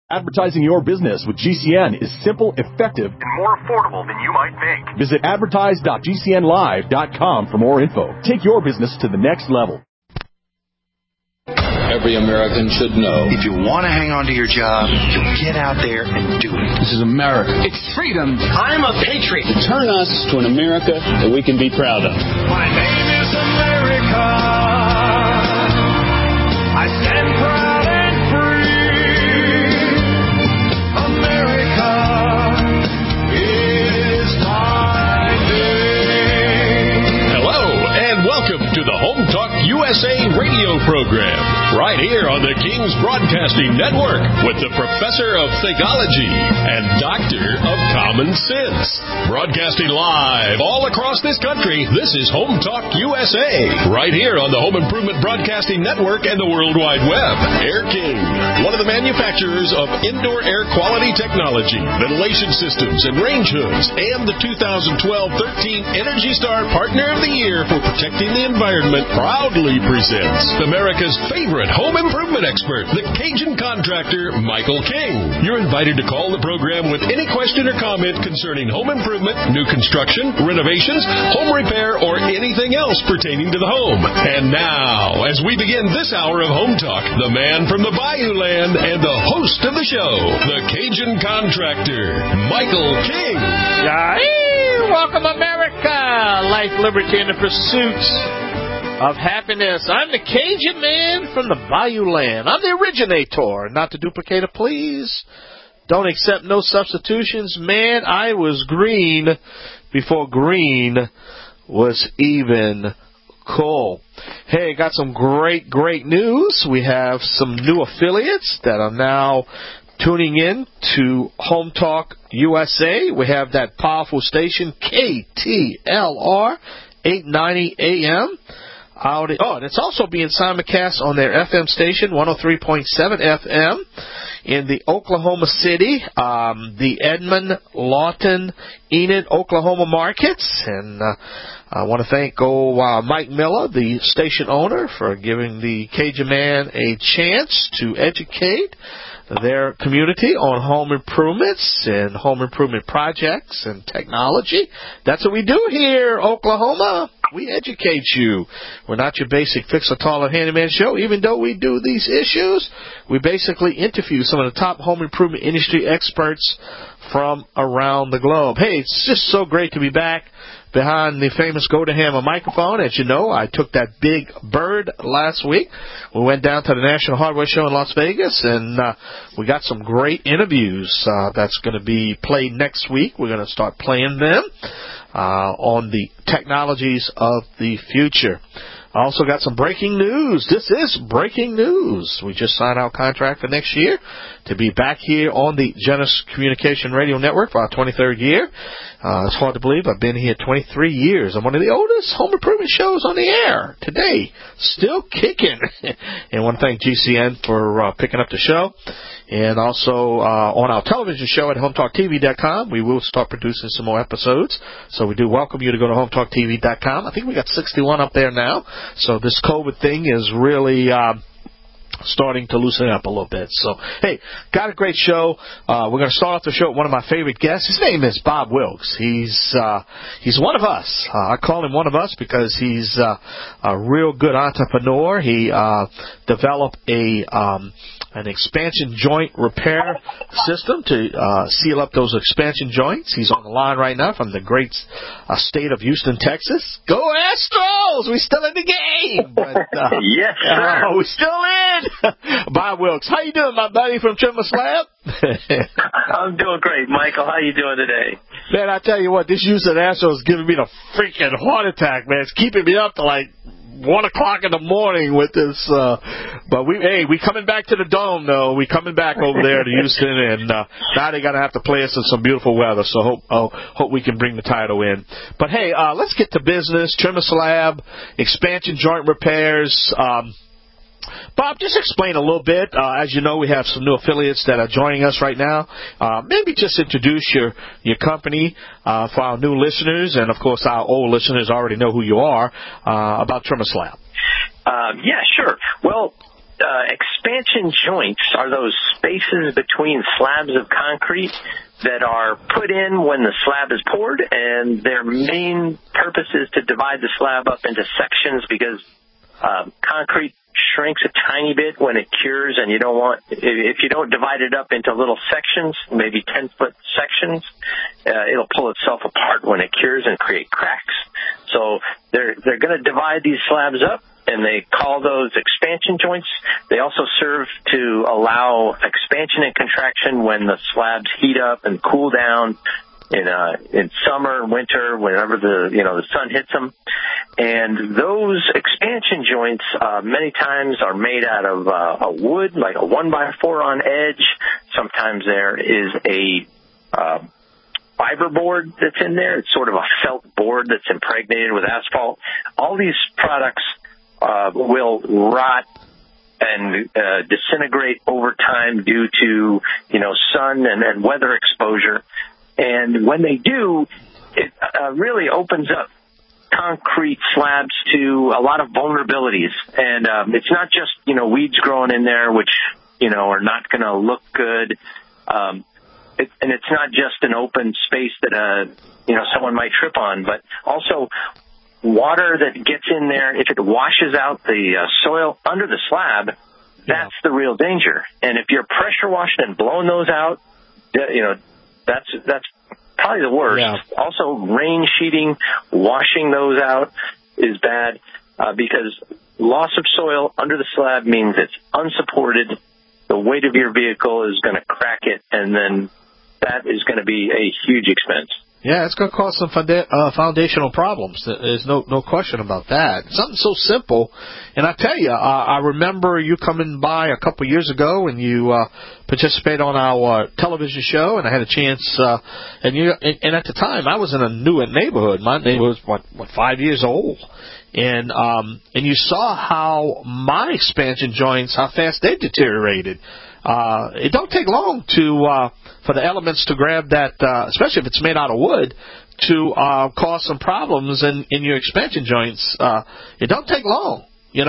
Advertising your business with GCN is simple, effective, and more affordable than you might think. Visit advertise.gcnlive.com for more info. Take your business to the next level. Every American should know. If you want to hang on to your job, you get out there and do it. This is America. It's freedom. I'm a patriot. Turn us to an America that we can be proud of. My name is America. I stand proud and free. America is my name. Hello, and welcome to the Home Talk USA radio program, right here on the King's Broadcasting Network with the Professor of Thegology and Doctor of Common Sense. Broadcasting live all across this country, this is Home Talk USA, right here on the Home Improvement Broadcasting Network and the World Wide Web. Air King, one of the manufacturers of indoor air quality technology, ventilation systems, and range hoods, and the 2012-13 Energy Star Partner of the Year for protecting the environment, proudly presents America's favorite home improvement expert, the Cajun contractor, Michael King. You're invited to call the program with any question or comment concerning home improvement, new construction, renovations, home repair, or anything else pertaining to the home. And now, as we begin this hour of Home Talk, the man from the Bayou Land and the host of the show, the Cajun contractor, Michael King. Welcome, America! Life, liberty, and the pursuits of happiness. I'm the Cajun man from the Bayou Land. I'm the originator, not the duplicator, please. Don't accept no substitutions. Man, I was green before green was even cool. Hey, got some great news. We have some new affiliates that are now tuning in to Home Talk USA. We have that powerful station, KTLR 890 AM. And it's also being simulcast on their FM station, 103.7 FM, in the Oklahoma City, the Edmond, Lawton, Enid, Oklahoma markets. And I want to thank Mike Miller, the station owner, for giving the Cajun man a chance to educate their community on home improvements and home improvement projects and technology. That's what we do here, Oklahoma. We educate you. We're not your basic fix-a-taller handyman show. Even though we do these issues, we basically interview some of the top home improvement industry experts from around the globe. Hey, it's just so great to be back behind the famous Golden Hammer microphone. As you know, I took that big bird last week. We went down to the National Hardware Show in Las Vegas, and we got some great interviews that's going to be played next week. We're going to start playing them on the technologies of the future. I also got some breaking news. This is breaking news. We just signed our contract for next year to be back here on the Genesis Communication Radio Network for our 23rd year. It's hard to believe. I've been here 23 years. I'm one of the oldest home improvement shows on the air today. Still kicking. And I want to thank GCN for picking up the show. And also on our television show at HomeTalkTV.com, we will start producing some more episodes. So we do welcome you to go to HomeTalkTV.com. I think we got 61 up there now. So this COVID thing is really starting to loosen up a little bit. So, hey, got a great show. We're going to start off the show with one of my favorite guests. His name is Bob Wilkes. He's one of us. I call him one of us because he's a real good entrepreneur. He developed an expansion joint repair system to seal up those expansion joints. He's on the line right now from the great state of Houston, Texas. Go Astros! We're still in the game. But, yes, sir. We're still in. Bob Wilkes, how you doing, my buddy from Trimmer Slab? I'm doing great, Michael. How you doing today? Man, I tell you what, this Houston Astros is giving me the freaking heart attack, man. It's keeping me up to like 1 o'clock in the morning with this. But we coming back to the Dome, though. We coming back over there to Houston, and now they're gonna have to play us in some beautiful weather. So hope we can bring the title in. But hey, let's get to business. Trimmer Slab, expansion joint repairs. Bob, just explain a little bit. As you know, we have some new affiliates that are joining us right now. Maybe just introduce your company for our new listeners, and, of course, our old listeners already know who you are, about Trimmer Slab. Yeah, sure. Well, expansion joints are those spaces between slabs of concrete that are put in when the slab is poured, and their main purpose is to divide the slab up into sections because concrete shrinks a tiny bit when it cures, and if you don't divide it up into little sections, maybe 10-foot sections, it'll pull itself apart when it cures and create cracks. So they're going to divide these slabs up, and they call those expansion joints. They also serve to allow expansion and contraction when the slabs heat up and cool down in summer, winter, whenever the sun hits them. And those expansion joints many times are made out of a wood, like a 1x4 on edge. Sometimes there is a fiber board that's in there. It's sort of a felt board that's impregnated with asphalt. All these products will rot and disintegrate over time due to sun and weather exposure. And when they do, it really opens up concrete slabs to a lot of vulnerabilities. And it's not just weeds growing in there, which are not going to look good. And it's not just an open space that someone might trip on, but also water that gets in there. If it washes out the soil under the slab, that's the real danger. And if you're pressure washing and blowing those out, that's probably the worst. Yeah. Also, rain sheeting, washing those out is bad because loss of soil under the slab means it's unsupported. The weight of your vehicle is going to crack it, and then that is going to be a huge expense. Yeah, it's going to cause some foundational problems. There's no question about that. Something so simple. And I tell you, I remember you coming by a couple years ago and you participated on our television show, and I had a chance. And at the time, I was in a new neighborhood. My neighborhood was 5 years old. And you saw how my expansion joints, how fast they deteriorated. It don't take long for the elements to grab that, especially if it's made out of wood, to cause some problems in your expansion joints. It don't take long,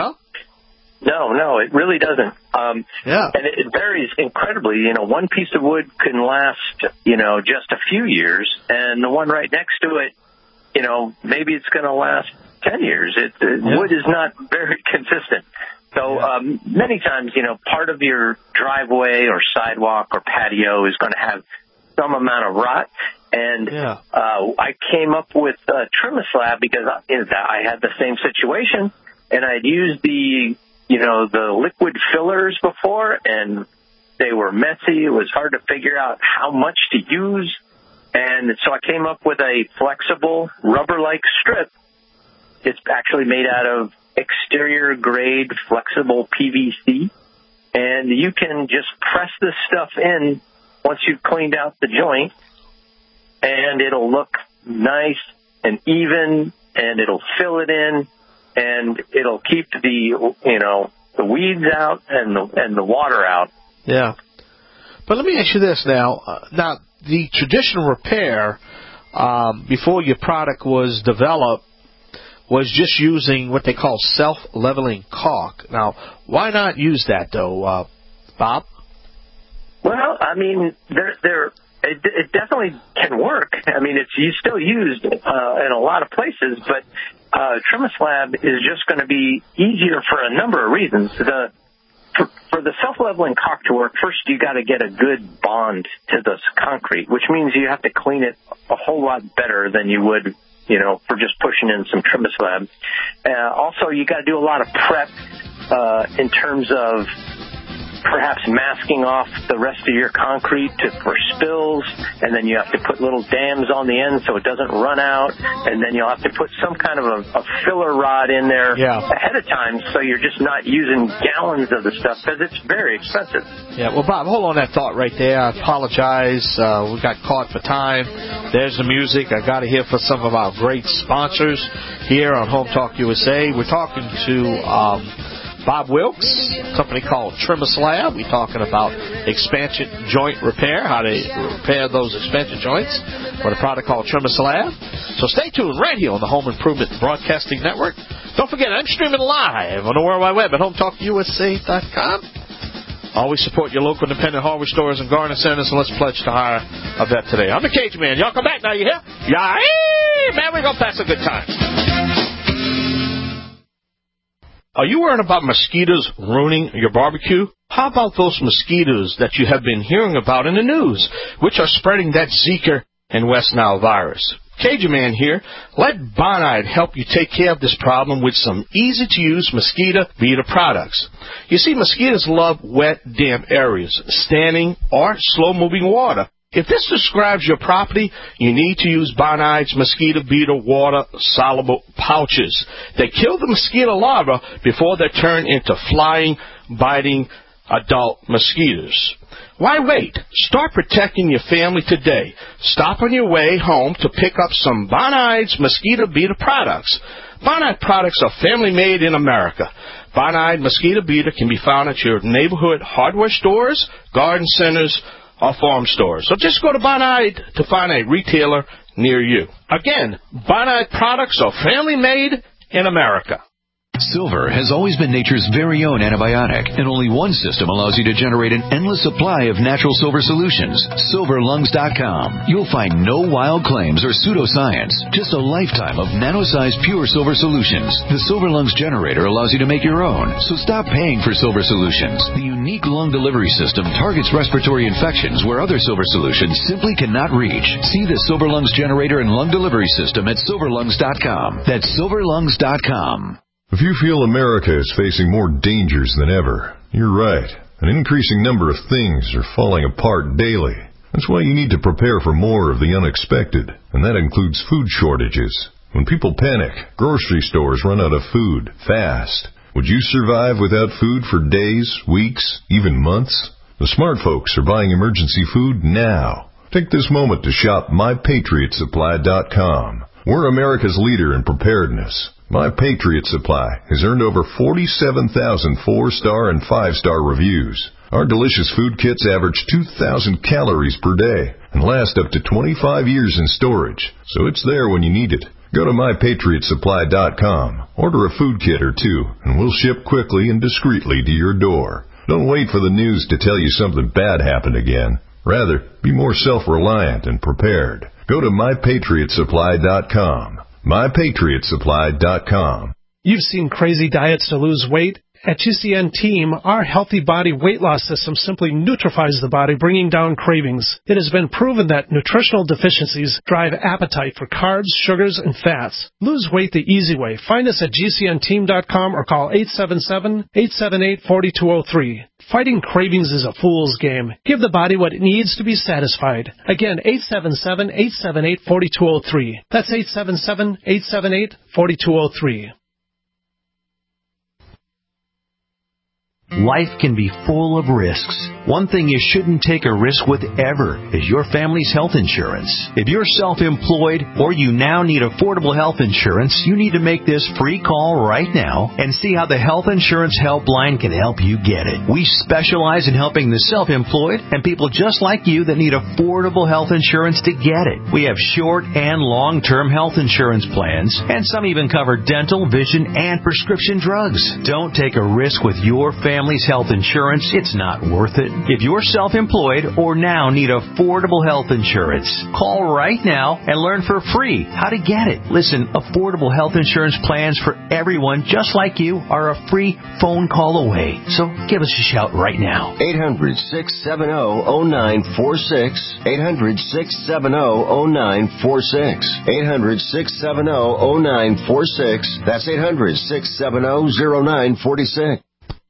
No, it really doesn't. And it varies incredibly. One piece of wood can last, just a few years, and the one right next to it, maybe it's going to last 10 years. Wood is not very consistent. So many times, part of your driveway or sidewalk or patio is going to have some amount of rot. And I came up with Trimislab because I had the same situation, and I'd used the liquid fillers before, and they were messy. It was hard to figure out how much to use. And so I came up with a flexible rubber-like strip. It's actually made out of exterior grade flexible PVC, and you can just press this stuff in once you've cleaned out the joint, and it'll look nice and even, and it'll fill it in, and it'll keep the weeds out and the water out. Yeah. But let me ask you this now. Now, the traditional repair before your product was developed was just using what they call self-leveling caulk. Now, why not use that, though, Bob? Well, I mean, it definitely can work. I mean, it's still used in a lot of places, but Trimislab is just going to be easier for a number of reasons. For the self-leveling caulk to work, first you got to get a good bond to the concrete, which means you have to clean it a whole lot better than you would for just pushing in some Trimislab. Also, you got to do a lot of prep in terms of perhaps masking off the rest of your concrete for spills, and then you have to put little dams on the end so it doesn't run out, and then you'll have to put some kind of a filler rod in there ahead of time so you're just not using gallons of the stuff because it's very expensive. Yeah, well, Bob, hold on that thought right there. I apologize. We got caught for time. There's the music. I got to hear from some of our great sponsors here on Home Talk USA. We're talking to Bob Wilkes, a company called Trimislab. We're talking about expansion joint repair, how to repair those expansion joints with a product called Trimislab. So stay tuned right here on the Home Improvement Broadcasting Network Don't forget, I'm streaming live on the World Wide Web at HometalkUSA.com. Always support your local independent hardware stores and garden centers, and let's pledge to hire a vet today. I'm the Cajun Man. Y'all come back now, you hear? Yeah, man, we're going to pass a good time. Are you worried about mosquitoes ruining your barbecue? How about those mosquitoes that you have been hearing about in the news, which are spreading that Zika and West Nile virus? Cajun Man here. Let Bonide help you take care of this problem with some easy-to-use mosquito beater products. You see, mosquitoes love wet, damp areas, standing or slow-moving water. If this describes your property, you need to use Bonide's mosquito beater water-soluble pouches. They kill the mosquito larvae before they turn into flying, biting adult mosquitoes. Why wait? Start protecting your family today. Stop on your way home to pick up some Bonide's mosquito beater products. Bonide products are family-made in America. Bonide mosquito beater can be found at your neighborhood hardware stores, garden centers, or farm stores. So just go to Bonide to find a retailer near you. Again, Bonide products are family-made in America. Silver has always been nature's very own antibiotic, and only one system allows you to generate an endless supply of natural silver solutions. SilverLungs.com. You'll find no wild claims or pseudoscience, just a lifetime of nano-sized pure silver solutions. The Silver Lungs generator allows you to make your own, so stop paying for silver solutions. The unique lung delivery system targets respiratory infections where other silver solutions simply cannot reach. See the Silver Lungs generator and lung delivery system at SilverLungs.com. That's SilverLungs.com. If you feel America is facing more dangers than ever, you're right. An increasing number of things are falling apart daily. That's why you need to prepare for more of the unexpected, and that includes food shortages. When people panic, grocery stores run out of food fast. Would you survive without food for days, weeks, even months? The smart folks are buying emergency food now. Take this moment to shop MyPatriotSupply.com. We're America's leader in preparedness. My Patriot Supply has earned over 47,000 4-star and 5-star reviews. Our delicious food kits average 2,000 calories per day and last up to 25 years in storage, so it's there when you need it. Go to MyPatriotSupply.com, order a food kit or two, and we'll ship quickly and discreetly to your door. Don't wait for the news to tell you something bad happened again. Rather, be more self-reliant and prepared. Go to MyPatriotSupply.com. MyPatriotSupply.com. You've seen crazy diets to lose weight. At GCN Team, our Healthy Body Weight Loss System simply neutralizes the body, bringing down cravings. It has been proven that nutritional deficiencies drive appetite for carbs, sugars, and fats. Lose weight the easy way. Find us at GCNteam.com or call 877-878-4203. Fighting cravings is a fool's game. Give the body what it needs to be satisfied. Again, 877-878-4203. That's 877-878-4203. Life can be full of risks. One thing you shouldn't take a risk with ever is your family's health insurance. If you're self-employed or you now need affordable health insurance, you need to make this free call right now and see how the Health Insurance Helpline can help you get it. We specialize in helping the self-employed and people just like you that need affordable health insurance to get it. We have short and long-term health insurance plans, and some even cover dental, vision, and prescription drugs. Don't take a risk with your family's health insurance. It's not worth it. If you're self-employed or now need affordable health insurance, call right now and learn for free how to get it. Listen, affordable health insurance plans for everyone just like you are a free phone call away. So give us a shout right now. 800-670-0946. 800-670-0946. 800-670-0946. That's 800-670-0946.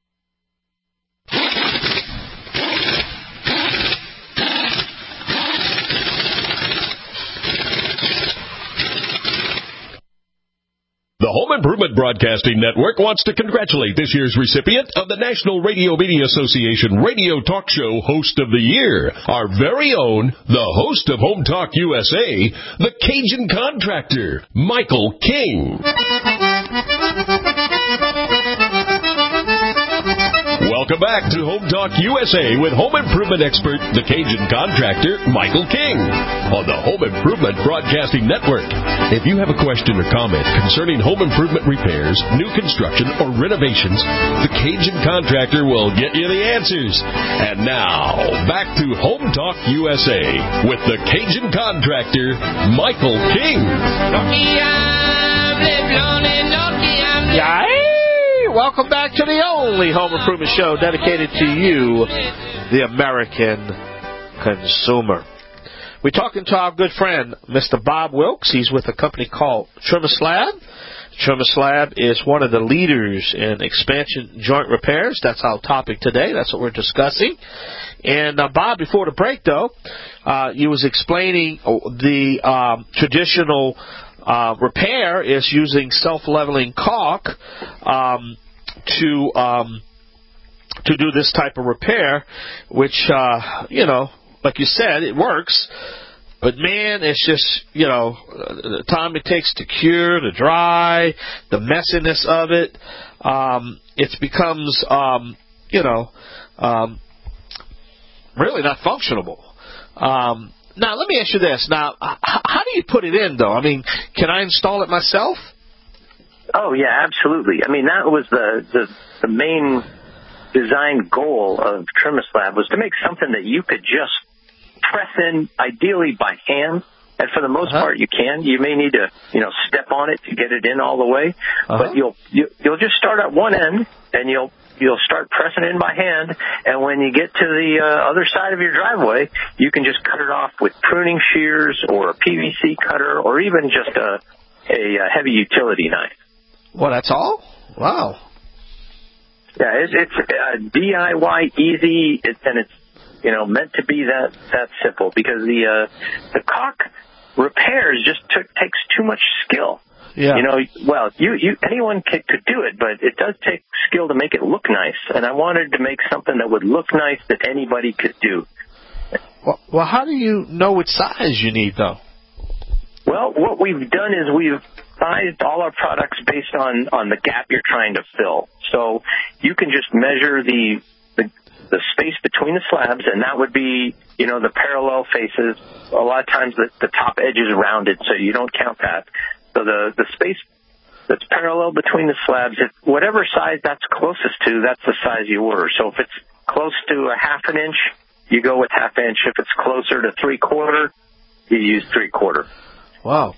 The Home Improvement Broadcasting Network wants to congratulate this year's recipient of the National Radio Media Association Radio Talk Show Host of the Year, our very own, the host of Home Talk USA, the Cajun Contractor, Michael King. Welcome back to Home Talk USA with home improvement expert, the Cajun contractor, Michael King, on the Home Improvement Broadcasting Network. If you have a question or comment concerning home improvement repairs, new construction, or renovations, the Cajun contractor will get you the answers. And now, back to Home Talk USA with the Cajun contractor, Michael King. Welcome back to the only home improvement show dedicated to you, the American consumer. We're talking to our good friend, Mr. Bob Wilkes. He's with a company called TrimASlab. TrimASlab is one of the leaders in expansion joint repairs. That's our topic today. That's what we're discussing. And, Bob, before the break, though, you was explaining the traditional repair is using self-leveling caulk to do this type of repair, which, like you said, it works. But, man, it's just, the time it takes to cure, to dry, the messiness of it, it becomes, really not functionable. Now, let me ask you this. Now, how do you put it in, though? I mean, can I install it myself? Oh, yeah, absolutely. I mean, that was the main design goal of TrimASlab, was to make something that you could just press in, ideally by hand. And for the most part, you can. You may need to, step on it to get it in all the way. But you'll just start at one end, and you'll start pressing it in by hand, and when you get to the other side of your driveway, you can just cut it off with pruning shears or a PVC cutter or even just a heavy utility knife. Well, that's all? Wow. Yeah, it's DIY easy, and it's meant to be that simple, because the caulk repairs just takes too much skill. Yeah. Anyone could do it, but it does take skill to make it look nice. And I wanted to make something that would look nice that anybody could do. Well, how do you know what size you need, though? Well, what we've done is we've sized all our products based on the gap you're trying to fill. So you can just measure the space between the slabs, and that would be, the parallel faces. A lot of times the top edge is rounded, so you don't count that. So the space that's parallel between the slabs, whatever size that's closest to, that's the size you order. So if it's close to a half an inch, you go with half inch. If it's closer to 3/4, you use 3/4. Wow.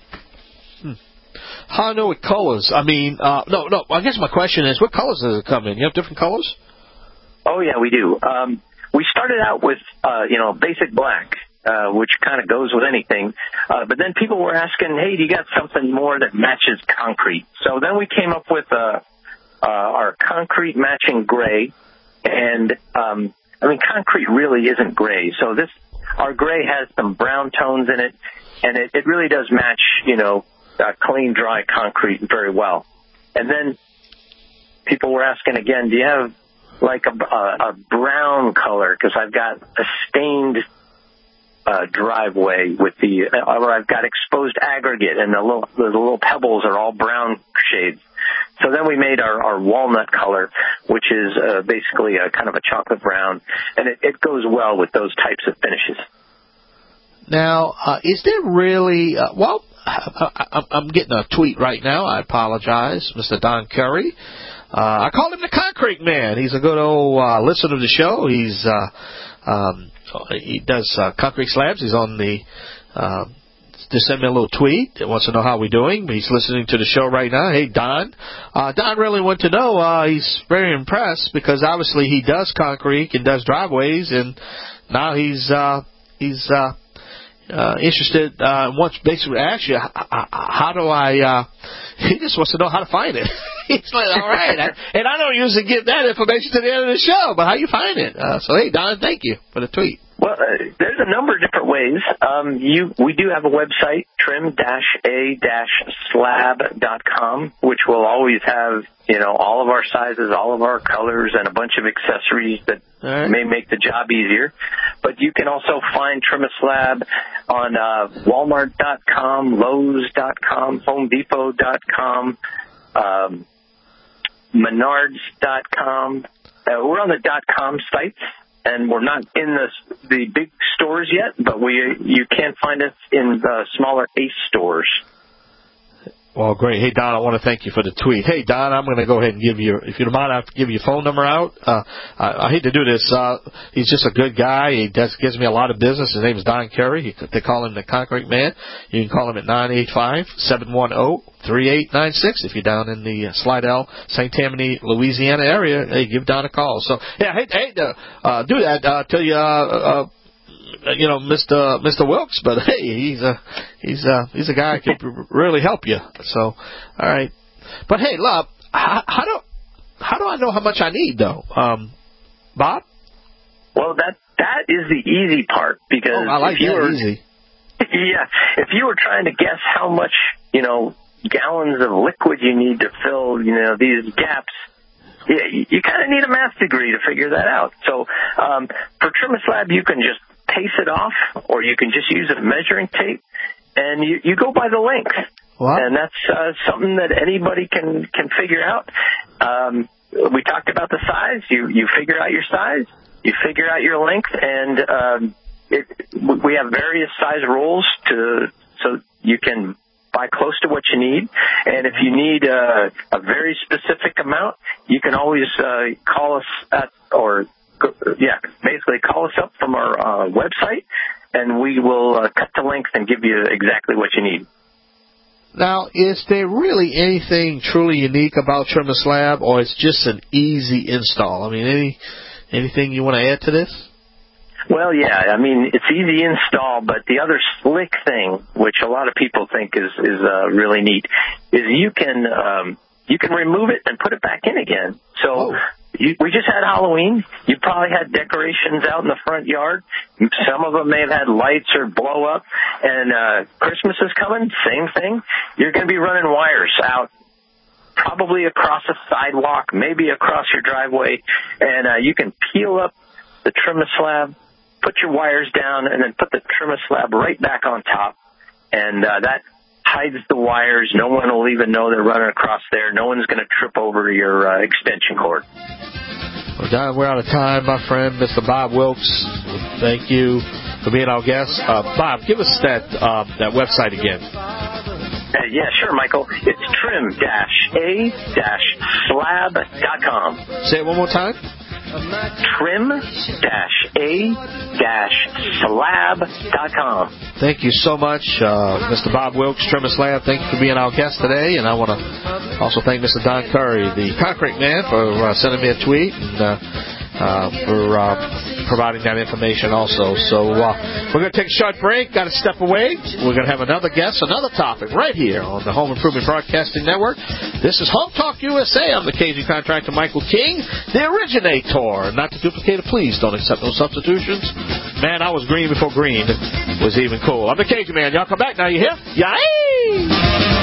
How do I know what colors? I mean, no. I guess my question is, what colors does it come in? You have different colors? Oh, yeah, we do. We started out with, basic black, which kind of goes with anything. But then people were asking, hey, do you got something more that matches concrete? So then we came up with our concrete matching gray. And, concrete really isn't gray. So our gray has some brown tones in it, and it really does match, clean, dry concrete very well. And then people were asking again, do you have like a brown color? Because I've got a stained driveway or I've got exposed aggregate, and the little pebbles are all brown shades. So then we made our walnut color, which is basically a kind of a chocolate brown, and it goes well with those types of finishes. Now, is there really, I'm getting a tweet right now. I apologize, Mr. Don Curry. I call him the Concrete Man. He's a good old listener of the show. He does concrete slabs. He's on the just send me a little tweet that wants to know how we're doing. He's listening to the show right now. Hey, Don. Don really wants to know. He's very impressed because obviously he does concrete and does driveways, and now he's interested. Wants basically ask you, how do I? He just wants to know how to find it. He's like, all right, and I don't usually give that information to the end of the show, but how you find it? So, hey, Don, thank you for the tweet. Well, there's a number of different ways. We do have a website, trim-a-slab.com, which will always have, all of our sizes, all of our colors, and a bunch of accessories that may make the job easier. But you can also find TrimASlab on Walmart.com, Lowe's.com, HomeDepot.com, Menards.com. We're on the .com sites, and we're not in the big stores yet, but you can find us in the smaller ACE stores. Well, great. Hey, Don, I want to thank you for the tweet. Hey, Don, I'm going to go ahead and give you, if you don't mind, I have to give your phone number out. I hate to do this. He's just a good guy. He gives me a lot of business. His name is Don Curry. They call him the Concrete Man. You can call him at 985-710-3896. If you're down in the Slidell, St. Tammany, Louisiana area, hey, give Don a call. So, yeah, I hate to do that. Tell you, Mr. Wilkes, but hey, he's a guy who can really help you. So, all right. But hey, love, how do I know how much I need though, Bob? Well, that is the easy part, because I like that easy. Yeah, if you were trying to guess how much gallons of liquid you need to fill these gaps. Yeah, you kind of need a math degree to figure that out. So for TrimASlab, you can just pace it off, or you can just use a measuring tape, and you go by the length. What? And that's something that anybody can figure out. We talked about the size. You figure out your size, you figure out your length, and we have various size rules so you can buy close to what you need. And if you need a very specific amount, you can always call us basically call us up from our website, and we will cut the length and give you exactly what you need. Now, is there really anything truly unique about TrimASlab, or it's just an easy install? I mean, anything you want to add to this? Well, yeah, I mean, it's easy install, but the other slick thing, which a lot of people think is really neat, is you can remove it and put it back in again. So we just had Halloween. You probably had decorations out in the front yard. Some of them may have had lights or blow up. And Christmas is coming, same thing. You're going to be running wires out probably across a sidewalk, maybe across your driveway, and you can peel up the TrimASlab, put your wires down, and then put the TrimASlab right back on top, and that hides the wires. No one will even know they're running across there. No one's going to trip over your extension cord. Well, Don, we're out of time, my friend, Mr. Bob Wilkes. Thank you for being our guest. Bob, give us that website again. Yeah, sure, Michael. It's trim-a-slab.com. Say it one more time. trim-a-slab.com. Thank you so much, Mr. Bob Wilkes, TrimASlab. Thank you for being our guest today. And I want to also thank Mr. Don Curry, the Concrete Man, for sending me a tweet and for providing that information also. So we're going to take a short break. Got to step away. We're going to have another guest, another topic right here on the Home Improvement Broadcasting Network. This is Home Talk USA. I'm the Cajun contractor Michael King, the originator. Not to duplicate it, please don't accept no substitutions. Man, I was green before green was even cool. I'm the Cajun Man. Y'all come back now. You hear? Yay!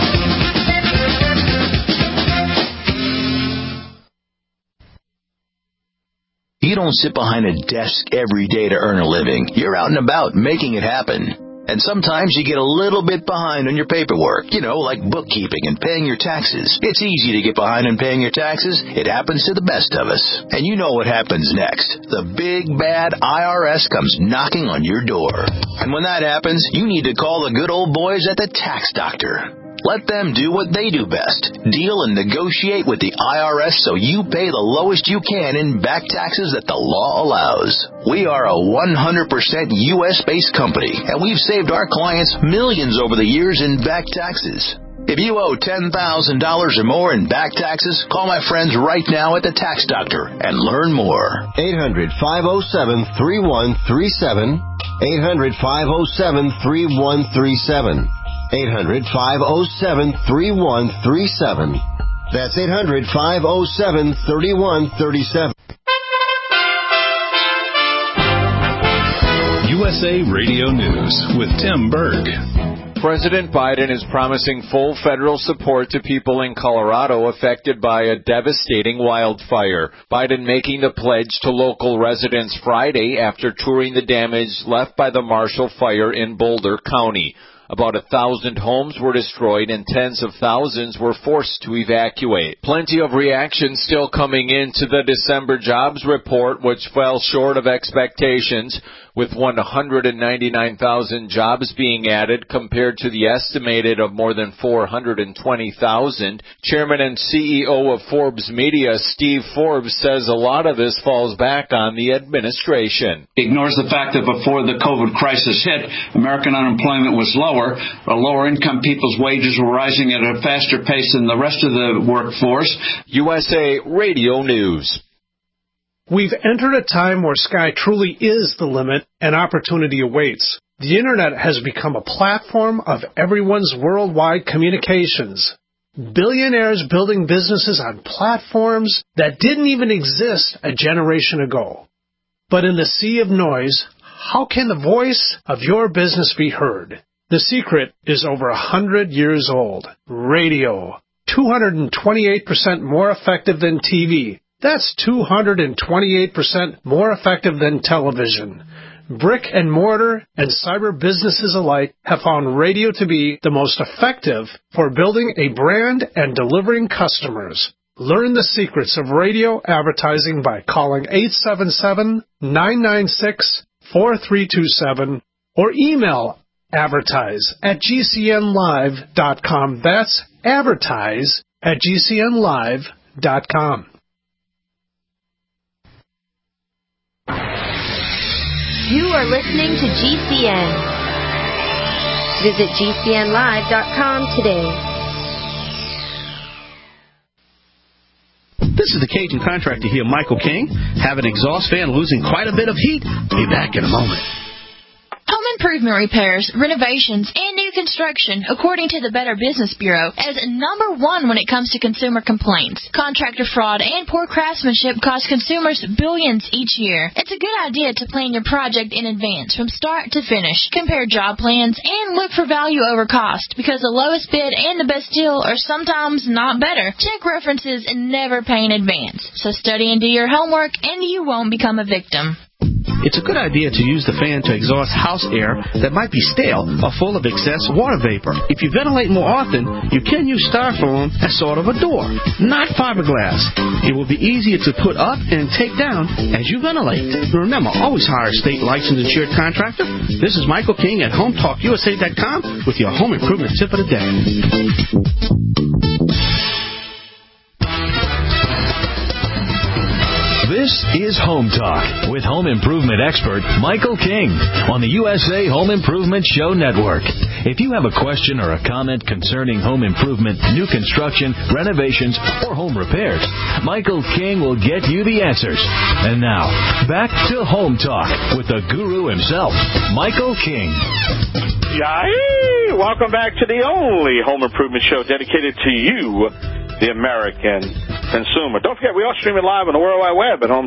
You don't sit behind a desk every day to earn a living. You're out and about making it happen. And sometimes you get a little bit behind on your paperwork, like bookkeeping and paying your taxes. It's easy to get behind on paying your taxes. It happens to the best of us. And you know what happens next. The big, bad IRS comes knocking on your door. And when that happens, you need to call the good old boys at the Tax Doctor. Let them do what they do best. Deal and negotiate with the IRS so you pay the lowest you can in back taxes that the law allows. We are a 100% U.S.-based company, and we've saved our clients millions over the years in back taxes. If you owe $10,000 or more in back taxes, call my friends right now at the Tax Doctor and learn more. 800-507-3137. 800-507-3137. 800-507-3137. That's 800-507-3137. USA Radio News with Tim Berg. President Biden is promising full federal support to people in Colorado affected by a devastating wildfire. Biden making the pledge to local residents Friday after touring the damage left by the Marshall Fire in Boulder County. About 1,000 homes were destroyed and tens of thousands were forced to evacuate. Plenty of reaction still coming into the December jobs report, which fell short of expectations, with 199,000 jobs being added compared to the estimated of more than 420,000. Chairman and CEO of Forbes Media, Steve Forbes, says a lot of this falls back on the administration. Ignores the fact that before the COVID crisis hit, American unemployment was lower. Lower income people's wages were rising at a faster pace than the rest of the workforce. USA Radio News. We've entered a time where sky truly is the limit and opportunity awaits. The Internet has become a platform of everyone's worldwide communications. Billionaires building businesses on platforms that didn't even exist a generation ago. But in the sea of noise, how can the voice of your business be heard? The secret is over 100 years old. Radio. 228% more effective than TV. That's 228% more effective than television. Brick and mortar and cyber businesses alike have found radio to be the most effective for building a brand and delivering customers. Learn the secrets of radio advertising by calling 877-996-4327 or email advertise@gcnlive.com. That's advertise@gcnlive.com. You are listening to GCN. Visit GCNlive.com today. This is the Cajun contractor here, Michael King. Have an exhaust fan losing quite a bit of heat? Be back in a moment. Home improvement repairs, renovations, and new construction, according to the Better Business Bureau, is number one when it comes to consumer complaints. Contractor fraud and poor craftsmanship cost consumers billions each year. It's a good idea to plan your project in advance from start to finish. Compare job plans and look for value over cost, because the lowest bid and the best deal are sometimes not better. Check references and never pay in advance. So study and do your homework, and you won't become a victim. It's a good idea to use the fan to exhaust house air that might be stale or full of excess water vapor. If you ventilate more often, you can use styrofoam as sort of a door, not fiberglass. It will be easier to put up and take down as you ventilate. Remember, always hire a state licensed insured contractor. This is Michael King at HomeTalkUSA.com with your home improvement tip of the day. This is Home Talk with home improvement expert Michael King on the USA Home Improvement Show Network. If you have a question or a comment concerning home improvement, new construction, renovations, or home repairs, Michael King will get you the answers. And now, back to Home Talk with the guru himself, Michael King. Yay! Welcome back to the only home improvement show dedicated to you, the American consumer. Don't forget, we are streaming live on the World Wide Web at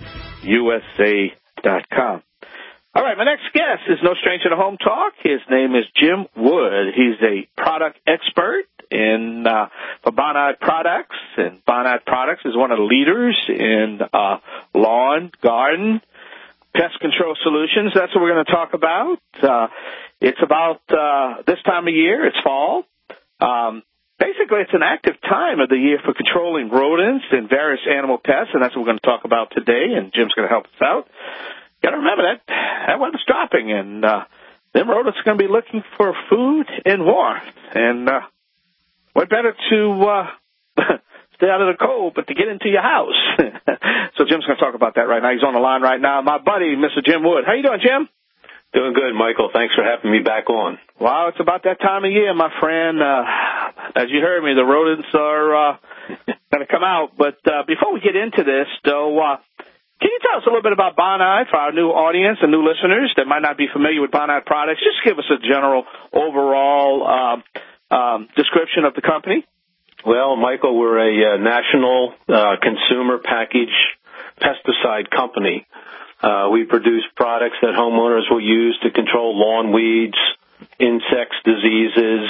HomeTalkUSA.com. All right, my next guest is no stranger to Home Talk. His name is Jim Wood. He's a product expert for Bonide Products, and Bonide Products is one of the leaders in lawn, garden, pest control solutions. That's what we're going to talk about. It's about this time of year. It's fall. Basically, it's an active time of the year for controlling rodents and various animal pests, and that's what we're going to talk about today, and Jim's going to help us out. Got to remember that weather's dropping, and them rodents are going to be looking for food and warmth, and what better to stay out of the cold but to get into your house. So Jim's going to talk about that right now. He's on the line right now. My buddy, Mr. Jim Wood. How you doing, Jim? Doing good, Michael. Thanks for having me back on. Well, it's about that time of year, my friend. As you heard me, the rodents are going to come out. But before we get into this, though, can you tell us a little bit about Bonide for our new audience and new listeners that might not be familiar with Bonide products? Just give us a general overall description of the company. Well, Michael, we're a national consumer package pesticide company. We produce products that homeowners will use to control lawn weeds, insects, diseases,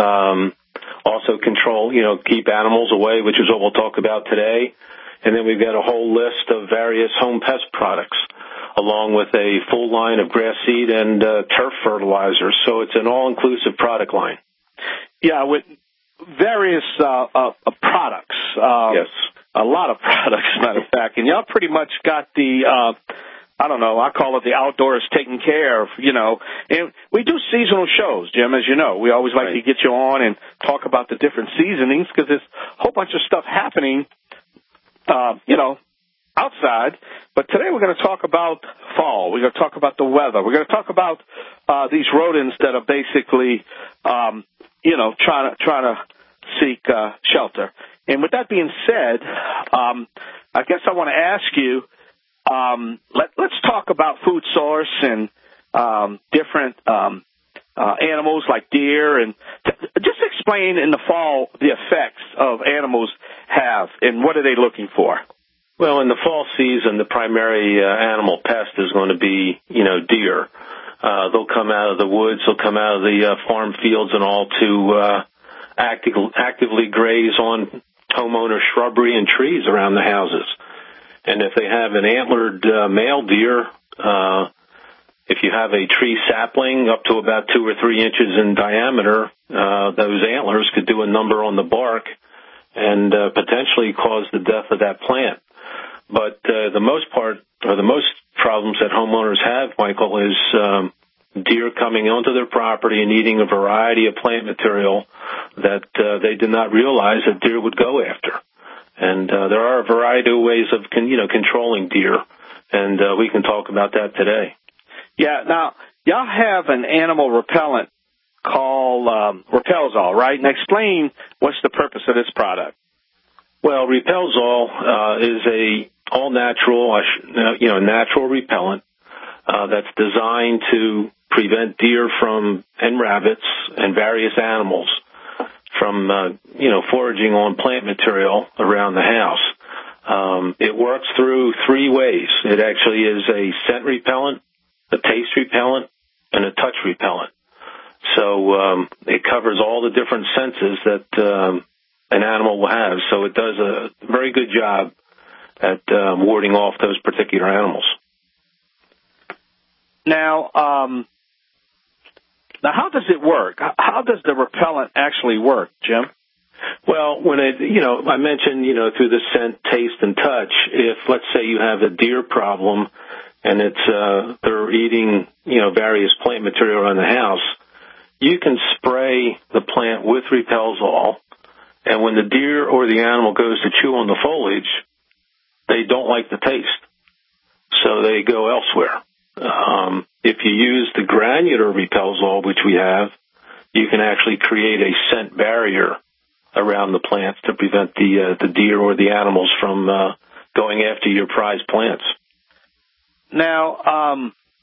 also control, keep animals away, which is what we'll talk about today. And then we've got a whole list of various home pest products. along with a full line of grass seed and turf fertilizers. So it's an all-inclusive product line. Yeah, with various products. Yes. A lot of products, as a matter of fact. And y'all pretty much got the, I don't know, I call it the outdoors taken care of, you know. And we do seasonal shows, Jim, as you know. We always like to get you on and talk about the different seasonings because there's a whole bunch of stuff happening, you know, outside. But today we're going to talk about fall. We're going to talk about the weather. We're going to talk about these rodents that are basically, you know, trying to seek shelter. And with that being said, I guess I want to ask you, let's talk about food source and different animals like deer, and just explain in the fall the effects of animals have and what are they looking for. Well, in the fall season, the primary animal pest is going to be, you know, deer. They'll come out of the woods, they'll come out of the farm fields and all to actively graze on homeowner shrubbery and trees around the houses. And if they have an antlered male deer, if you have a tree sapling up to about 2 or 3 inches in diameter, those antlers could do a number on the bark and potentially cause the death of that plant. But the most problems that homeowners have, Michael, is deer coming onto their property and eating a variety of plant material that they did not realize that deer would go after. And there are a variety of ways of controlling deer, and we can talk about that today. Yeah. Now, y'all have an animal repellent called Repelzol, right? And explain what's the purpose of this product. Well, Repelzol is a all-natural, natural repellent that's designed to prevent deer and rabbits and various animals from, foraging on plant material around the house. It works through 3 ways. It actually is a scent repellent, a taste repellent, and a touch repellent. So it covers all the different senses that an animal will have. So it does a very good job at warding off those particular animals. Now, how does it work? How does the repellent actually work, Jim? Well, when I mentioned, through the scent, taste, and touch, if, let's say, you have a deer problem and they're eating, various plant material around the house, you can spray the plant with Repelzol, and when the deer or the animal goes to chew on the foliage, they don't like the taste, so they go elsewhere. If you use the granular Repelzol, which we have, you can actually create a scent barrier around the plants to prevent the deer or the animals from going after your prized plants. Now,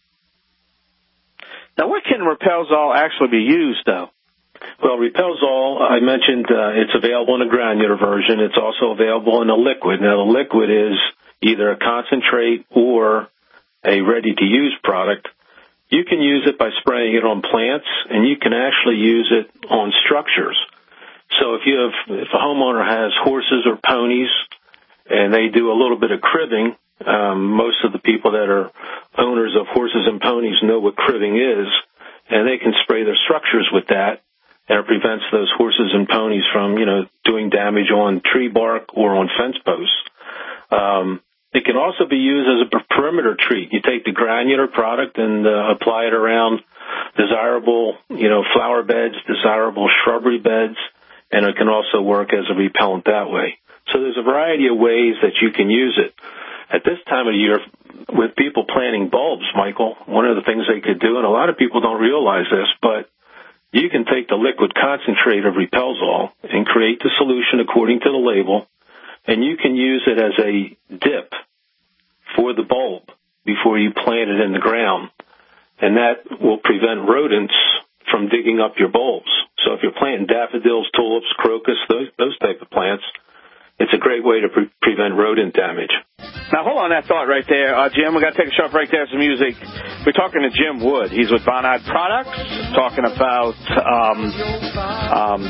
what can Repelzol actually be used, though? Well, Repelzol, I mentioned it's available in a granular version. It's also available in a liquid. Now, the liquid is either a concentrate or a ready-to-use product. You can use it by spraying it on plants, and you can actually use it on structures. So if a homeowner has horses or ponies and they do a little bit of cribbing, most of the people that are owners of horses and ponies know what cribbing is, and they can spray their structures with that, and it prevents those horses and ponies from, doing damage on tree bark or on fence posts. It can also be used as a perimeter treat. You take the granular product and apply it around desirable, flower beds, desirable shrubbery beds, and it can also work as a repellent that way. So there's a variety of ways that you can use it. At this time of year, with people planting bulbs, Michael, one of the things they could do, and a lot of people don't realize this, but you can take the liquid concentrate of Repelzol and create the solution according to the label, and you can use it as a dip for the bulb before you plant it in the ground, and that will prevent rodents from digging up your bulbs. So if you're planting daffodils, tulips, crocus, those type of plants, it's a great way to prevent rodent damage. Now, hold on that thought right there, Jim. We've got to take a short break there, some music. We're talking to Jim Wood. He's with Bonide Products, talking about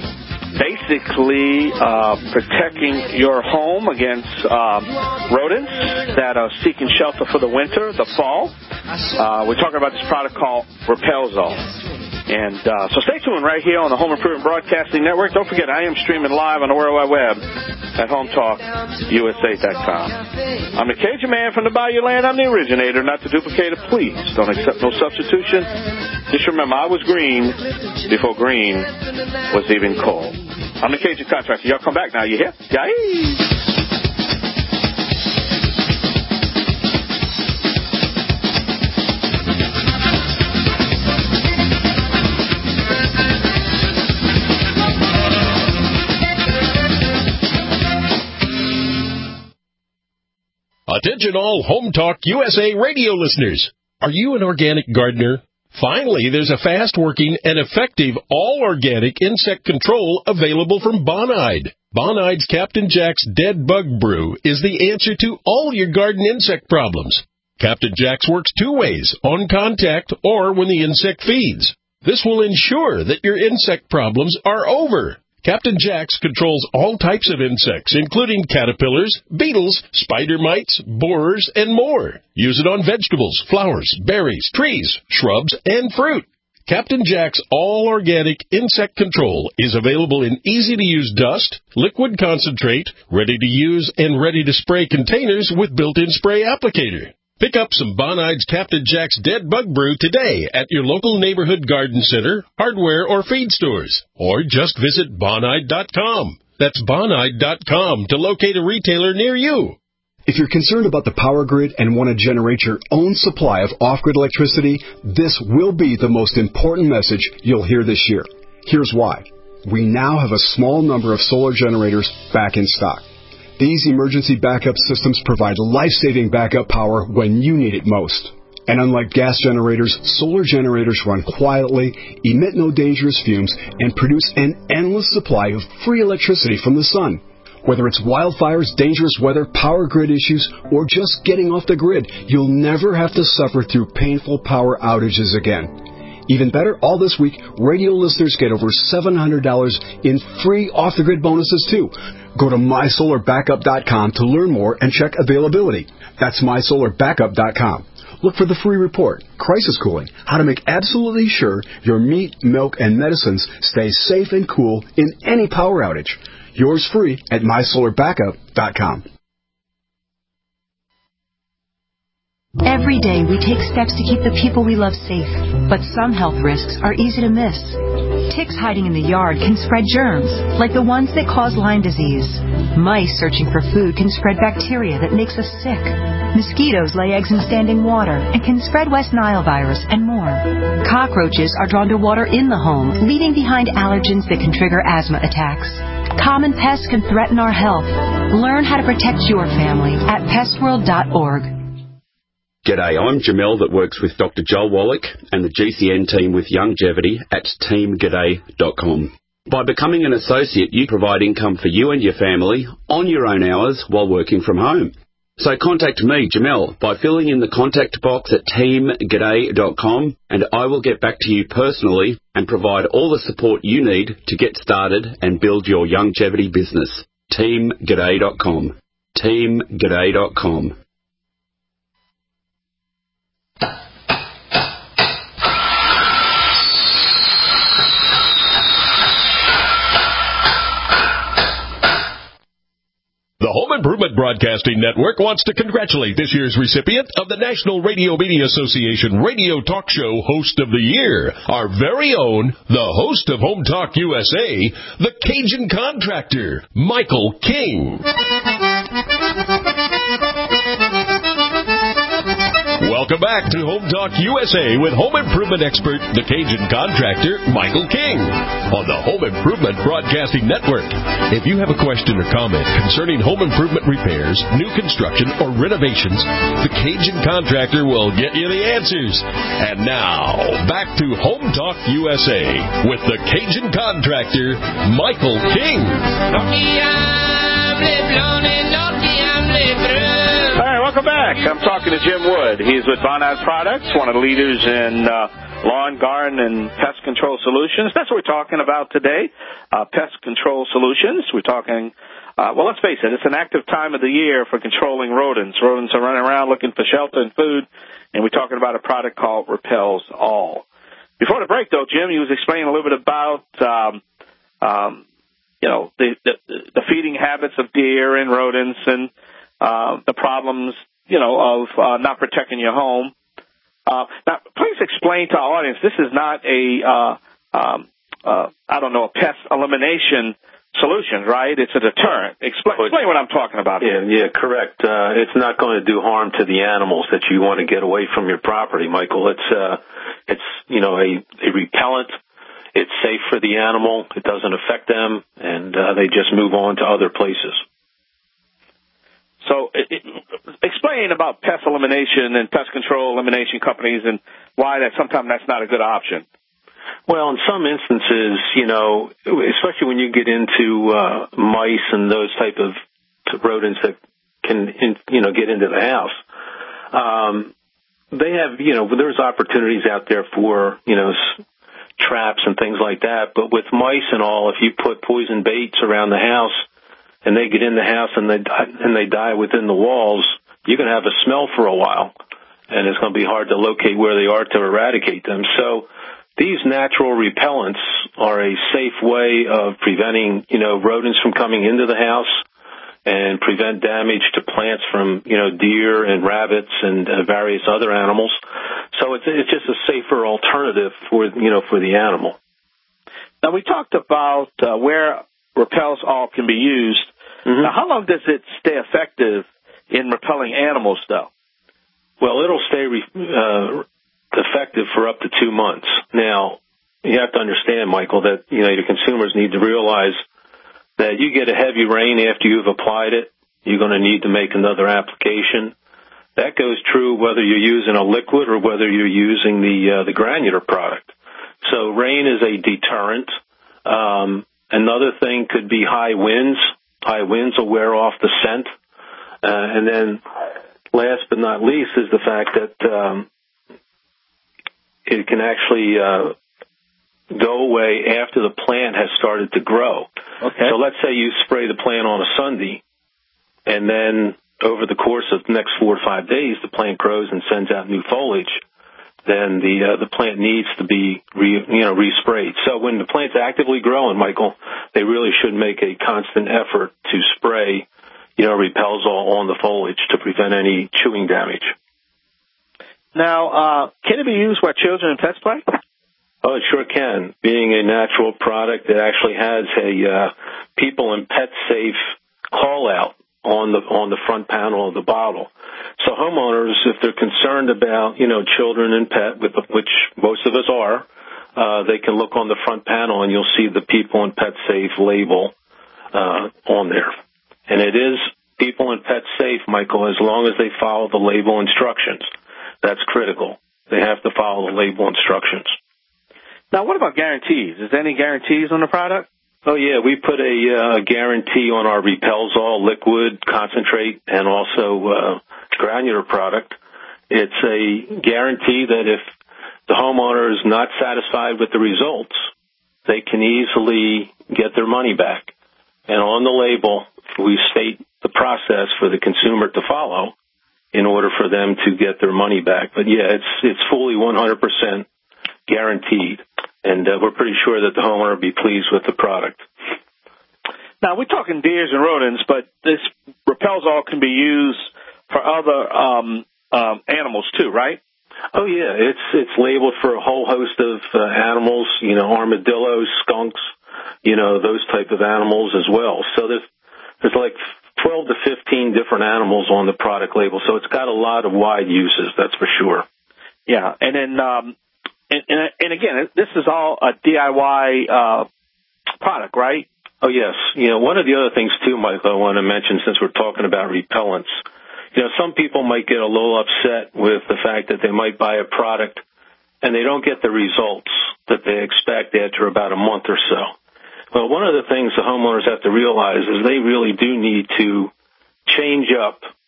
basically protecting your home against rodents that are seeking shelter for the winter, the fall. We're talking about this product called Repel-Zone. And so stay tuned right here on the Home Improvement Broadcasting Network. Don't forget, I am streaming live on the World Wide Web at HometalkUSA.com. I'm the Cajun Man from the Bayou Land. I'm the originator, not the duplicator. Please don't accept no substitution. Just remember, I was green before green was even cold. I'm the Cajun Contractor. Y'all come back now. You hear? Yay! Attention all Home Talk USA radio listeners. Are you an organic gardener? Finally, there's a fast-working and effective all-organic insect control available from Bonide. Bonide's Captain Jack's Dead Bug Brew is the answer to all your garden insect problems. Captain Jack's works two ways, on contact or when the insect feeds. This will ensure that your insect problems are over. Captain Jack's controls all types of insects, including caterpillars, beetles, spider mites, borers, and more. Use it on vegetables, flowers, berries, trees, shrubs, and fruit. Captain Jack's all-organic insect control is available in easy-to-use dust, liquid concentrate, ready-to-use and ready-to-spray containers with built-in spray applicator. Pick up some Bonide's Captain Jack's Dead Bug Brew today at your local neighborhood garden center, hardware, or feed stores. Or just visit Bonide.com. That's Bonide.com to locate a retailer near you. If you're concerned about the power grid and want to generate your own supply of off-grid electricity, this will be the most important message you'll hear this year. Here's why. We now have a small number of solar generators back in stock. These emergency backup systems provide life-saving backup power when you need it most. And unlike gas generators, solar generators run quietly, emit no dangerous fumes, and produce an endless supply of free electricity from the sun. Whether it's wildfires, dangerous weather, power grid issues, or just getting off the grid, you'll never have to suffer through painful power outages again. Even better, all this week, radio listeners get over $700 in free off-the-grid bonuses, too. Go to MySolarBackup.com to learn more and check availability. That's MySolarBackup.com. Look for the free report, Crisis Cooling, how to make absolutely sure your meat, milk, and medicines stay safe and cool in any power outage. Yours free at MySolarBackup.com. Every day we take steps to keep the people we love safe, but some health risks are easy to miss. Ticks hiding in the yard can spread germs, like the ones that cause Lyme disease. Mice searching for food can spread bacteria that makes us sick. Mosquitoes lay eggs in standing water and can spread West Nile virus and more. Cockroaches are drawn to water in the home, leaving behind allergens that can trigger asthma attacks. Common pests can threaten our health. Learn how to protect your family at pestworld.org. G'day, I'm Jamel that works with Dr. Joel Wallach and the GCN team with Longevity at teamg'day.com. By becoming an associate, you provide income for you and your family on your own hours while working from home. So contact me, Jamel, by filling in the contact box at teamg'day.com, and I will get back to you personally and provide all the support you need to get started and build your longevity business. teamg'day.com. teamg'day.com. The Home Improvement Broadcasting Network wants to congratulate this year's recipient of the National Radio Media Association Radio Talk Show Host of the Year, our very own, the host of Home Talk USA, the Cajun Contractor, Michael King. Welcome back to Home Talk USA with home improvement expert, the Cajun Contractor, Michael King, on the Home Improvement Broadcasting Network. If you have a question or comment concerning home improvement repairs, new construction, or renovations, the Cajun Contractor will get you the answers. And now, back to Home Talk USA with the Cajun Contractor, Michael King. All right, welcome Welcome back. I'm talking to Jim Wood. He's with Bonide Products, one of the leaders in lawn, garden, and pest control solutions. That's what we're talking about today, pest control solutions. We're talking, well, let's face it, it's an active time of the year for controlling rodents. Rodents are running around looking for shelter and food, and we're talking about a product called Repels All. Before the break, though, Jim, you was explaining a little bit about the feeding habits of deer and rodents and the problems, of not protecting your home. Now, please explain to our audience, this is not a pest elimination solution, right? It's a deterrent. Explain what I'm talking about. Yeah, correct. It's not going to do harm to the animals that you want to get away from your property, Michael. It's a repellent. It's safe for the animal. It doesn't affect them, and they just move on to other places. So explain about pest elimination and pest control elimination companies and why sometimes that's not a good option. Well, in some instances, especially when you get into mice and those type of rodents that can, get into the house, they have, there's opportunities out there for, traps and things like that. But with mice and all, if you put poison baits around the house and they get in the house and they die within the walls, you're going to have a smell for a while, and it's going to be hard to locate where they are to eradicate them. So these natural repellents are a safe way of preventing, rodents from coming into the house and prevent damage to plants from, deer and rabbits and various other animals. So it's just a safer alternative for the animal. Now, we talked about where Repels All can be used. Mm-hmm. Now, how long does it stay effective in repelling animals, though? Well, it'll stay effective for up to 2 months. Now, you have to understand, Michael, that, your consumers need to realize that you get a heavy rain after you've applied it, you're going to need to make another application. That goes true whether you're using a liquid or whether you're using the granular product. So rain is a deterrent. Another thing could be high winds. High winds will wear off the scent. And then last but not least is the fact that it can actually go away after the plant has started to grow. Okay. So let's say you spray the plant on a Sunday, and then over the course of the next 4 or 5 days, the plant grows and sends out new foliage. Then the plant needs to be resprayed. So when the plant's actively growing, Michael, they really should make a constant effort to spray, Repels All on the foliage to prevent any chewing damage. Now, can it be used where children and pets play? Oh, it sure can. Being a natural product, it actually has a people and pet safe call out on the front panel of the bottle. So homeowners, if they're concerned about, children and pet, which most of us are, they can look on the front panel and you'll see the people and pet safe label on there. And it is people and pet safe, Michael, as long as they follow the label instructions. That's critical. They have to follow the label instructions. Now, what about guarantees? Is there any guarantees on the product? Oh, yeah. We put a guarantee on our Repels All liquid, concentrate, and also granular product. It's a guarantee that if the homeowner is not satisfied with the results, they can easily get their money back. And on the label, we state the process for the consumer to follow in order for them to get their money back. But, yeah, it's fully 100% guaranteed. And we're pretty sure that the homeowner will be pleased with the product. Now, we're talking deers and rodents, but this Repels All can be used for other animals too, right? Oh, yeah. It's labeled for a whole host of animals, armadillos, skunks, those type of animals as well. So there's like 12 to 15 different animals on the product label. So it's got a lot of wide uses, that's for sure. Yeah. And then, and again, this is all a DIY product, right? Oh, yes. One of the other things, too, Michael, I want to mention since we're talking about repellents, some people might get a little upset with the fact that they might buy a product and they don't get the results that they expect after about a month or so. Well, one of the things the homeowners have to realize is they really do need to change up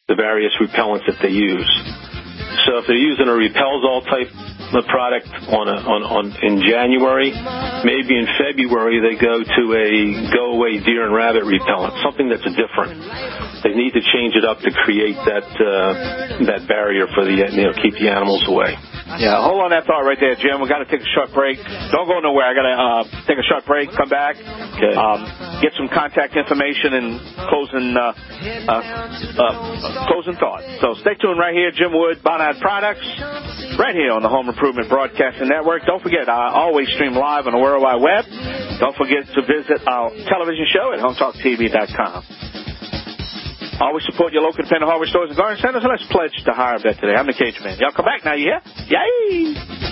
the various repellents that they use. So if they're using a Repelzol type of product in January, maybe in February they go to a go-away deer and rabbit repellent, something that's different. They need to change it up to create that barrier for keep the animals away. Yeah, hold on that thought right there, Jim. We've got to take a short break. Don't go nowhere. I got to take a short break, come back, okay. Get some contact information and closing thought. So stay tuned right here, Jim Wood, Bonide Products, right here on the Home Improvement Broadcasting Network. Don't forget, I always stream live on the World Wide Web. Don't forget to visit our television show at HomeTalkTV.com. Always support your local independent hardware stores and garden centers, and let's pledge to hire a vet today. I'm the Cage Man. Y'all come back now, you hear? Yay!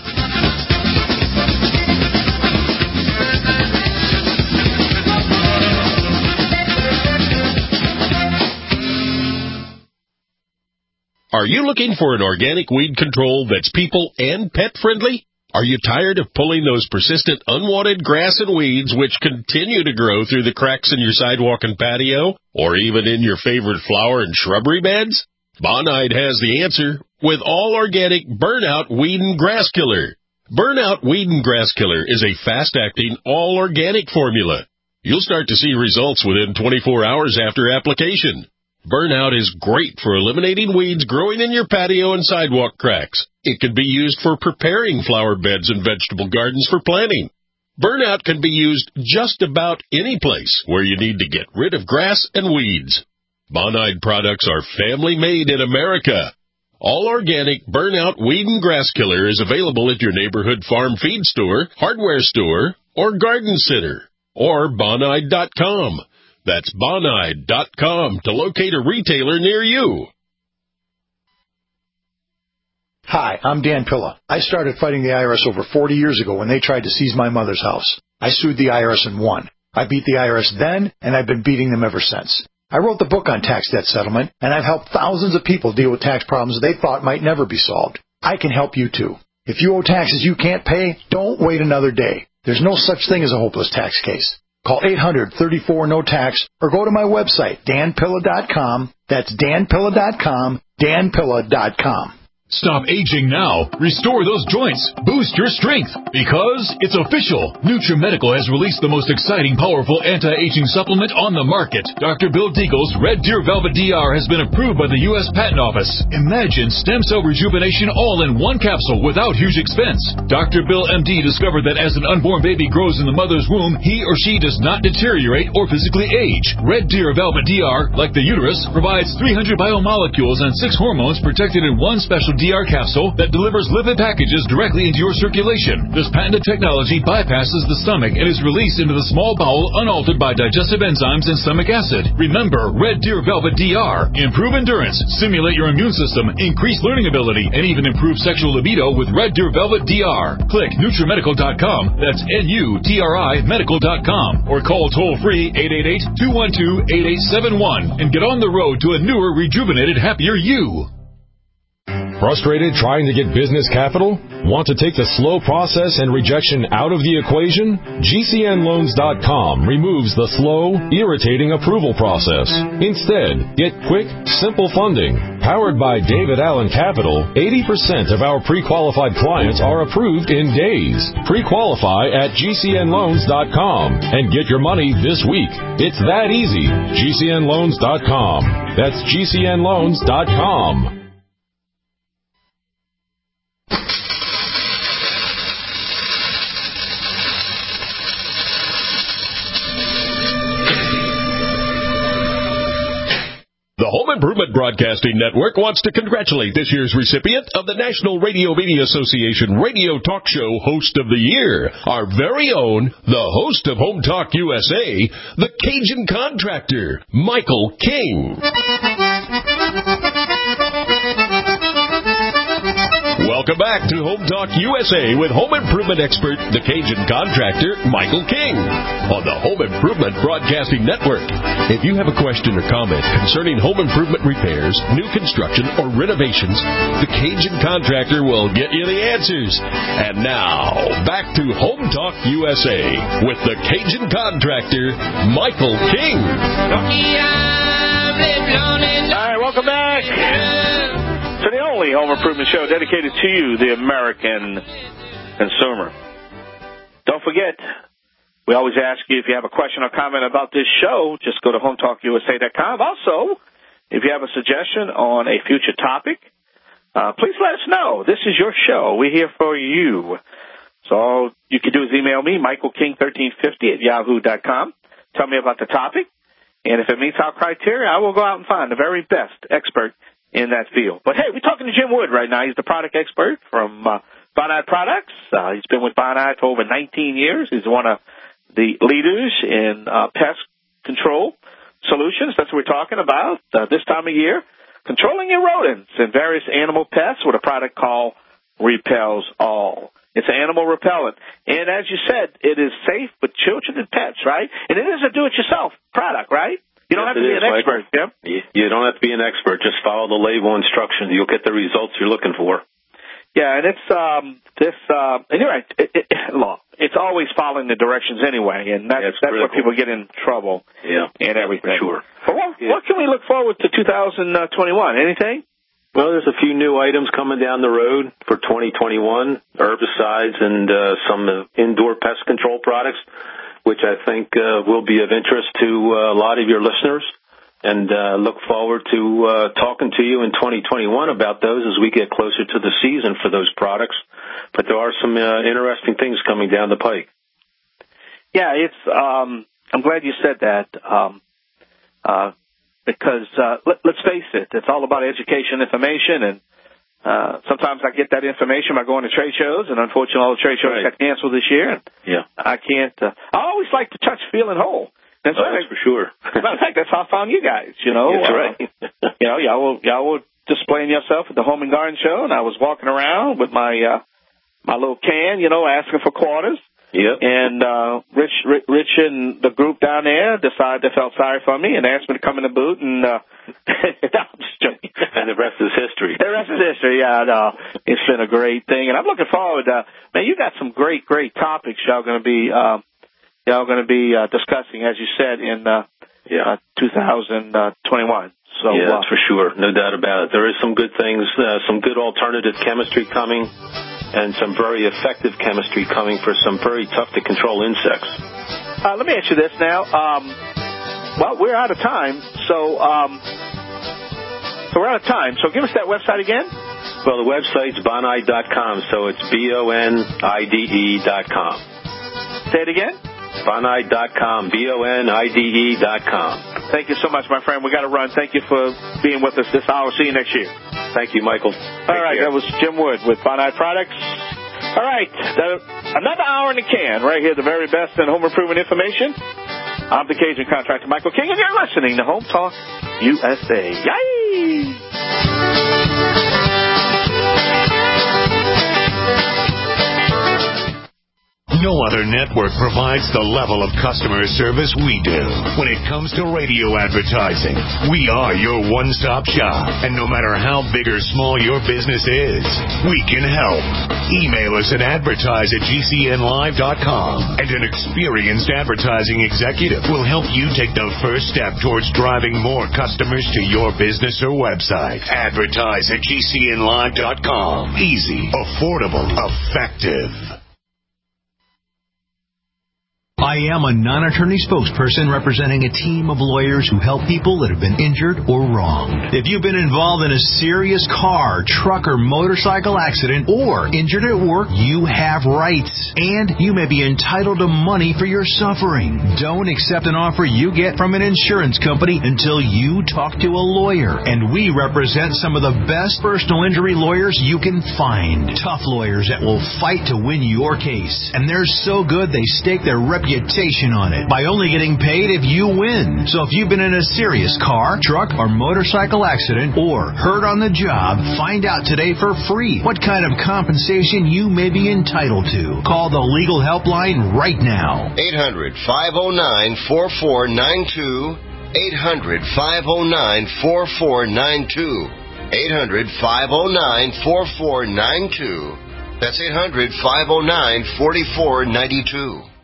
Are you looking for an organic weed control that's people and pet friendly? Are you tired of pulling those persistent unwanted grass and weeds which continue to grow through the cracks in your sidewalk and patio, or even in your favorite flower and shrubbery beds? Bonide has the answer with all organic Burnout Weed and Grass Killer. Burnout Weed and Grass Killer is a fast-acting, all-organic formula. You'll start to see results within 24 hours after application. Burnout is great for eliminating weeds growing in your patio and sidewalk cracks. It can be used for preparing flower beds and vegetable gardens for planting. Burnout can be used just about any place where you need to get rid of grass and weeds. Bonide products are family-made in America. All organic Burnout Weed and Grass Killer is available at your neighborhood farm feed store, hardware store, or garden center, or Bonide.com. That's Bonide.com to locate a retailer near you. Hi, I'm Dan Pilla. I started fighting the IRS over 40 years ago when they tried to seize my mother's house. I sued the IRS and won. I beat the IRS then, and I've been beating them ever since. I wrote the book on tax debt settlement, and I've helped thousands of people deal with tax problems they thought might never be solved. I can help you too. If you owe taxes you can't pay, don't wait another day. There's no such thing as a hopeless tax case. Call 800-34-NO-TAX or go to my website, danpilla.com. That's danpilla.com, danpilla.com. Stop aging now. Restore those joints. Boost your strength. Because it's official. NutriMedical has released the most exciting, powerful anti-aging supplement on the market. Dr. Bill Deagle's Red Deer Velvet DR has been approved by the U.S. Patent Office. Imagine stem cell rejuvenation all in one capsule without huge expense. Dr. Bill MD discovered that as an unborn baby grows in the mother's womb, he or she does not deteriorate or physically age. Red Deer Velvet DR, like the uterus, provides 300 biomolecules and 6 hormones protected in one special DR capsule that delivers lipid packages directly into your circulation. This patented technology bypasses the stomach and is released into the small bowel unaltered by digestive enzymes and stomach acid. Remember, Red Deer Velvet DR. Improve endurance, stimulate your immune system, increase learning ability, and even improve sexual libido with Red Deer Velvet DR. Click NutriMedical.com, that's NUTRI Medical.com, or call toll-free 888-212-8871 and get on the road to a newer, rejuvenated, happier you. Frustrated trying to get business capital? Want to take the slow process and rejection out of the equation? GCNloans.com removes the slow, irritating approval process. Instead, get quick, simple funding. Powered by David Allen Capital, 80% of our pre-qualified clients are approved in days. Pre-qualify at GCNloans.com and get your money this week. It's that easy. GCNloans.com. That's GCNloans.com. The Home Improvement Broadcasting Network wants to congratulate this year's recipient of the National Radio Media Association Radio Talk Show Host of the Year, our very own, the host of Home Talk USA, the Cajun Contractor, Michael King. Welcome back to Home Talk USA with home improvement expert, the Cajun Contractor, Michael King, on the Home Improvement Broadcasting Network. If you have a question or comment concerning home improvement repairs, new construction, or renovations, the Cajun Contractor will get you the answers. And now, back to Home Talk USA with the Cajun Contractor, Michael King. All right, welcome back to the only home improvement show dedicated to you, the American consumer. Don't forget, we always ask you if you have a question or comment about this show, just go to HomeTalkUSA.com. Also, if you have a suggestion on a future topic, please let us know. This is your show. We're here for you. So all you can do is email me, michaelking1350@yahoo.com. Tell me about the topic. And if it meets our criteria, I will go out and find the very best expert in that field. But, hey, we're talking to Jim Wood right now. He's the product expert from Bonide Products. He's been with Bonide for over 19 years. He's one of the leaders in pest control solutions. That's what we're talking about this time of year. Controlling your rodents and various animal pests with a product called Repels All. It's an animal repellent. And as you said, it is safe for children and pets, right? And it is a do-it-yourself product, right? You don't have to be an expert, Jim. You don't have to be an expert. Just follow the label instructions. You'll get the results you're looking for. Yeah, and it's and you're right. It's always following the directions anyway, and that's where people get in trouble. Yeah, and everything. For sure. But what can we look forward to 2021? Anything? Well, there's a few new items coming down the road for 2021, herbicides and some indoor pest control products, which I think will be of interest to a lot of your listeners. And look forward to talking to you in 2021 about those as we get closer to the season for those products. But there are some interesting things coming down the pike. Yeah, it's. I'm glad you said that. Because let's face it, it's all about education, information, and sometimes I get that information by going to trade shows, and unfortunately all the trade shows got canceled this year. And I can't. I always like to touch, feel, and hold. That's for sure. As a matter of fact, that's how I found you guys. That's right. Y'all were displaying yourself at the Home and Garden Show, and I was walking around with my little can, asking for quarters. Yep. And Rich and the group down there decided they felt sorry for me and asked me to come in the booth, and I'm just joking. And the rest is history. The rest is history. Yeah, no, it's been a great thing, and I'm looking forward. Man, you got some great topics y'all going to be discussing, as you said, in 2021. So that's for sure, no doubt about it. There is some good things, some good alternative chemistry coming, and some very effective chemistry coming for some very tough to control insects. Let me ask you this now. Well, we're out of time, so we're out of time. So give us that website again. Well, the website's bonide.com, so it's BONIDE.com. Say it again. Bonide.com, BONIDE.com. Thank you so much, my friend. We got to run. Thank you for being with us this hour. See you next year. Thank you, Michael. All right, that was Jim Wood with Bonide Products. All right, another hour in the can right here, the very best in home improvement information. I'm the Cajun contractor, Michael King, and you're listening to Home Talk USA. Yay! No other network provides the level of customer service we do. When it comes to radio advertising, we are your one-stop shop. And no matter how big or small your business is, we can help. Email us at advertise@gcnlive.com, and an experienced advertising executive will help you take the first step towards driving more customers to your business or website. Advertise@gcnlive.com. Easy, affordable, effective. I am a non-attorney spokesperson representing a team of lawyers who help people that have been injured or wronged. If you've been involved in a serious car, truck, or motorcycle accident or injured at work, you have rights, and you may be entitled to money for your suffering. Don't accept an offer you get from an insurance company until you talk to a lawyer, and we represent some of the best personal injury lawyers you can find. Tough lawyers that will fight to win your case, and they're so good they stake their reputation on it by only getting paid if you win. So if you've been in a serious car, truck, or motorcycle accident or hurt on the job, find out today for free what kind of compensation you may be entitled to. Call the legal helpline right now. 800-509-4492. 800-509-4492. 800-509-4492. That's 800-509-4492.